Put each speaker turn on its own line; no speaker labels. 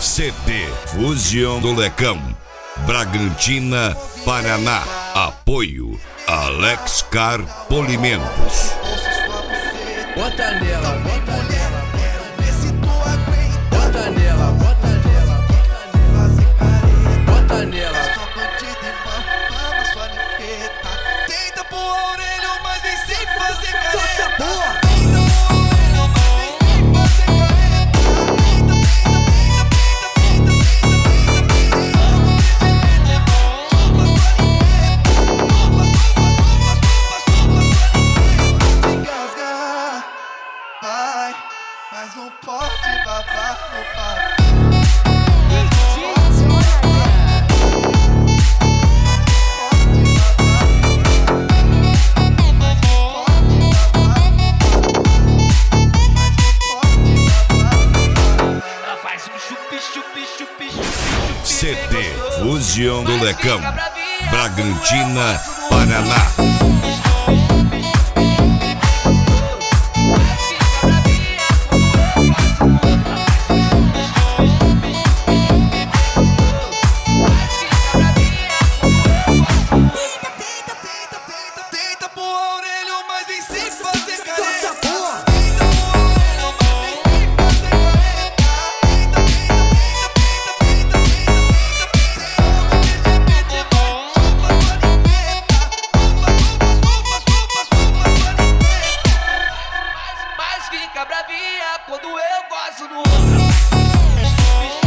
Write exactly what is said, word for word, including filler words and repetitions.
C D Fusion do Lecão, Bragantina, Paraná. Apoio Alex Car Polimentos.
Bota nela, bota nela, bota nela, bota nela, bota nela.
Sua bandida e mama, sua ninfeta. Tenta pôr a orelha, mas vem sem fazer careta. Mas não pode babar no papo.
C D Fusion do Lecão, Bragantina, Paraná.
Fica bravinha quando eu gosto no